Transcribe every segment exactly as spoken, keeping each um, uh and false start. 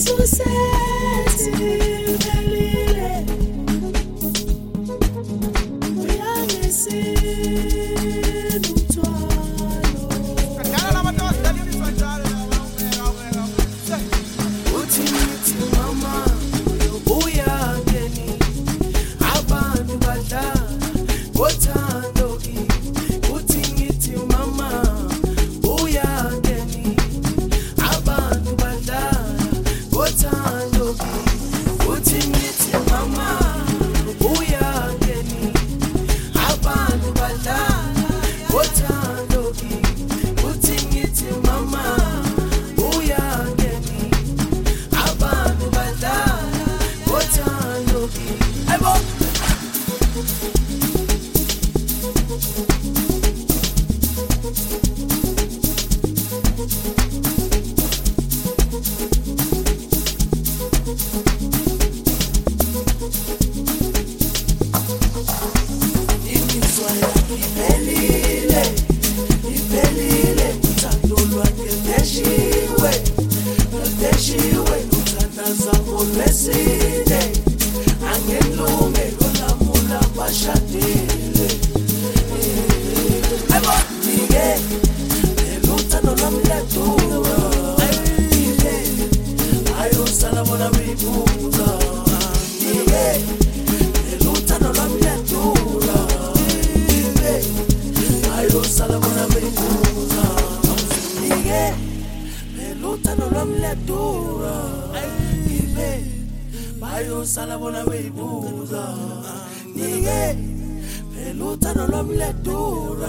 Susethi velile uyangisini umthwalo uthi ngithi mama uyangeni abantu badlala ngothando uthi ngithi mama uyangeni abantu badlala ngothando uthi ngithi mama uyangeni abantu badlala ngothando uthi ngithi mama uyangeni abantu badlala ngothando ebo imizwa iphelile iphelile uthando lwakhe leshiwe leshiwe uthandaza ngolwesine angelunge kolamula bashadile ebo nike uthando lwami liyadura ayosala bona beyibuza nike uthando lwami liyadura ayosala bona beyibuza nike uthando lwami liyadura bayosala bona beyibuza nike uthando lwami liyadura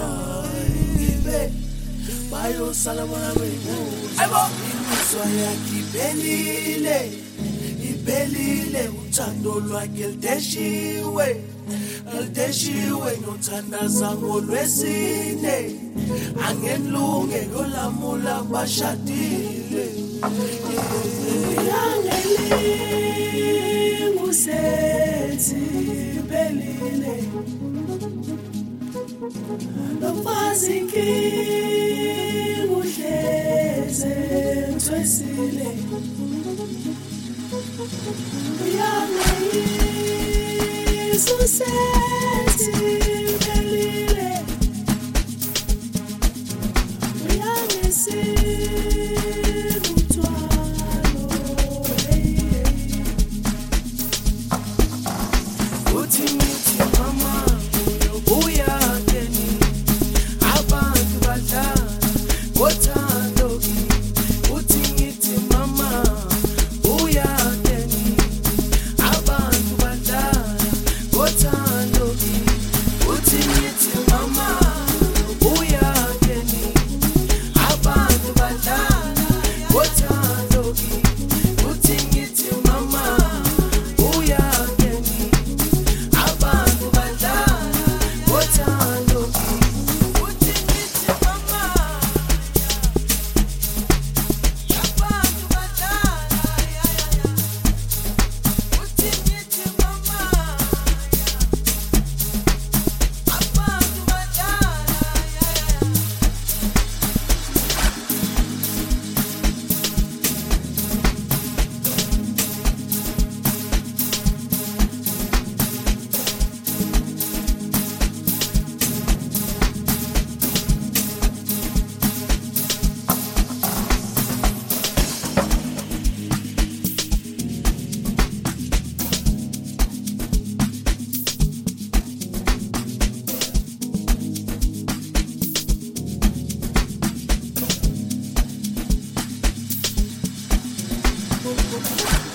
bayosala bona beyibuza imizwa yakhe iphelile iphelile uthando lwakhe lideshiwe lideshiwe ngothandaza ngolwesine angenilunge kolamula bashadile uyangelingusethi iphelile nomfazi inkinga uhleze ngithwesile uyangelisusethi iphelile uyangisini umthwalo uthi ngithi mama uyangeni abantu badlala ngothando uthi ngithi mama uyangeni abantu badlala ngothando uthi ngithi mama uyangeni abantu badlala ngothando uthi ngithi mama uyangeni abantu badlala ngothando uthi ngithi mama abantu badlala uthi ngithi mama abantu badlala